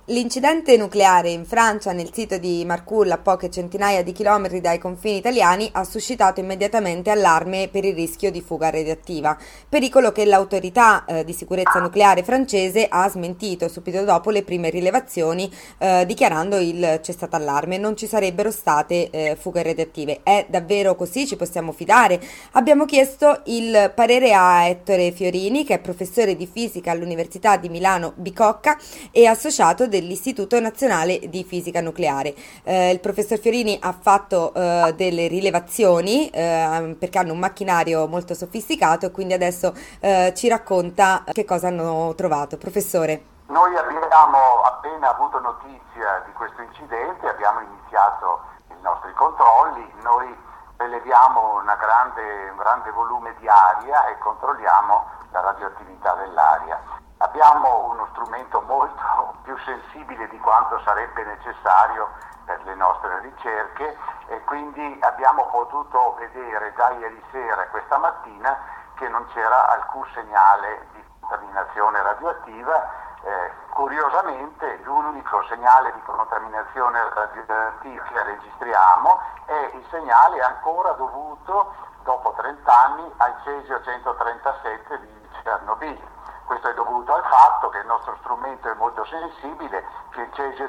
L'incidente nucleare in Francia, nel sito di Marcoule, a poche centinaia di chilometri dai confini italiani, ha suscitato immediatamente allarme per il rischio di fuga radioattiva, pericolo che l'autorità di sicurezza nucleare francese ha smentito subito dopo le prime rilevazioni, dichiarando il cessato allarme. Non ci sarebbero state fughe radioattive. È davvero così? Ci possiamo fidare? Abbiamo chiesto il parere a Ettore Fiorini, che è professore di fisica all'Università di Milano Bicocca e associato dell'Istituto Nazionale di Fisica Nucleare. Il professor Fiorini ha fatto delle rilevazioni perché hanno un macchinario molto sofisticato e quindi adesso ci racconta che cosa hanno trovato. Professore. Noi abbiamo appena avuto notizia di questo incidente, abbiamo iniziato i nostri controlli, noi rileviamo un grande volume di aria e controlliamo la radioattività dell'aria. Abbiamo uno strumento molto più sensibile di quanto sarebbe necessario per le nostre ricerche e quindi abbiamo potuto vedere già ieri sera e questa mattina che non c'era alcun segnale di contaminazione radioattiva. Curiosamente l'unico segnale di contaminazione radioattiva che registriamo è il segnale ancora dovuto dopo 30 anni al cesio 137 di Chernobyl. Questo è dovuto al fatto che il nostro strumento è molto sensibile, che il cesio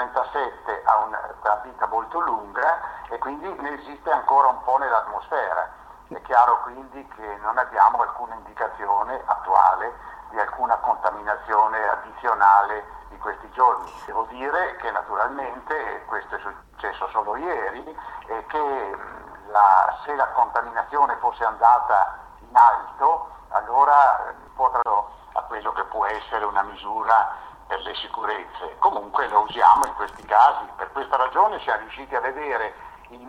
137 ha una vita molto lunga e quindi ne esiste ancora un po' nell'atmosfera. È chiaro quindi che non abbiamo alcuna indicazione attuale di alcuna contaminazione addizionale di questi giorni. Devo dire che naturalmente questo è successo solo ieri e che se la contaminazione fosse andata in alto, allora potremmo a quello che può essere una misura per le sicurezze. Comunque lo usiamo in questi casi. Per questa ragione siamo riusciti a vedere le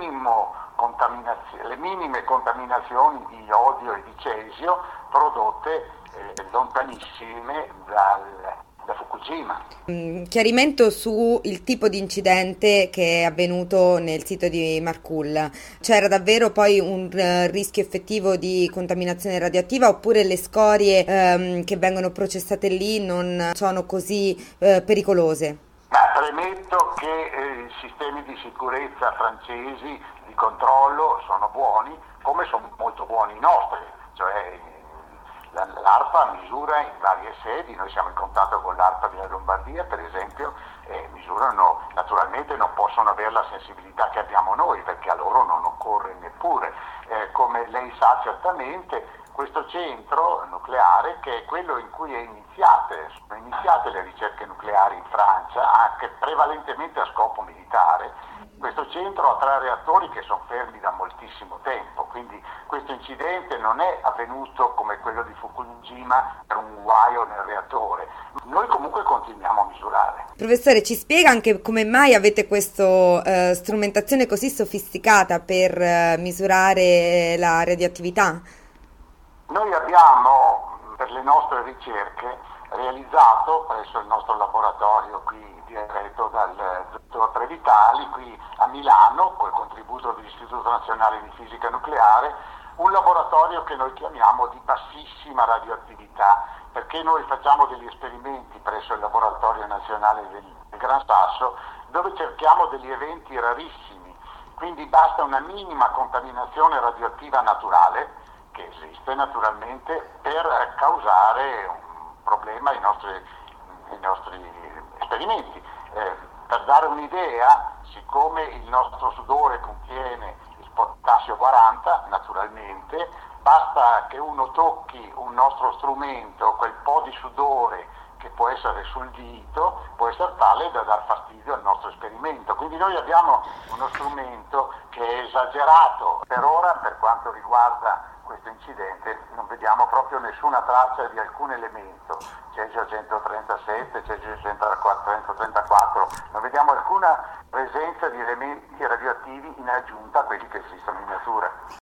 minime contaminazioni di iodio e di cesio prodotte lontanissime da Fukushima. Chiarimento su il tipo di incidente che è avvenuto nel sito di Marcoule. C'era davvero poi un rischio effettivo di contaminazione radioattiva oppure le scorie che vengono processate lì non sono così pericolose? Premetto che i sistemi di sicurezza francesi di controllo sono buoni, come sono molto buoni i nostri, cioè l'ARPA misura in varie sedi, noi siamo in contatto con l'ARPA della Lombardia per esempio, e misurano, naturalmente non possono avere la sensibilità che abbiamo noi perché a loro non occorre neppure. Come lei sa certamente, questo centro nucleare, che è quello in cui sono iniziate le ricerche nucleari in Francia, anche prevalentemente a scopo militare, questo centro ha 3 reattori che sono fermi da moltissimo tempo, quindi questo incidente non è avvenuto come quello di Fukushima per un guaio nel reattore. Noi comunque continuiamo a misurare. Professore, ci spiega anche come mai avete questa strumentazione così sofisticata per misurare la radioattività? Noi abbiamo, per le nostre ricerche, realizzato presso il nostro laboratorio qui diretto dal dottor Trevitali, qui a Milano, col contributo dell'Istituto Nazionale di Fisica Nucleare, un laboratorio che noi chiamiamo di bassissima radioattività, perché noi facciamo degli esperimenti presso il Laboratorio Nazionale del Gran Sasso, dove cerchiamo degli eventi rarissimi, quindi basta una minima contaminazione radioattiva naturale, che esiste naturalmente, per causare un problema ai nostri esperimenti. Per dare un'idea, siccome il nostro sudore contiene il potassio 40, naturalmente, basta che uno tocchi un nostro strumento, quel po' di sudore che può essere sul dito, può essere tale da dar fastidio al nostro esperimento. Quindi noi abbiamo uno strumento che è esagerato. Per ora, per quanto riguarda questo incidente, non vediamo proprio nessuna traccia di alcun elemento, cesio 137, cesio 134, non vediamo alcuna presenza di elementi radioattivi in aggiunta a quelli che esistono in natura.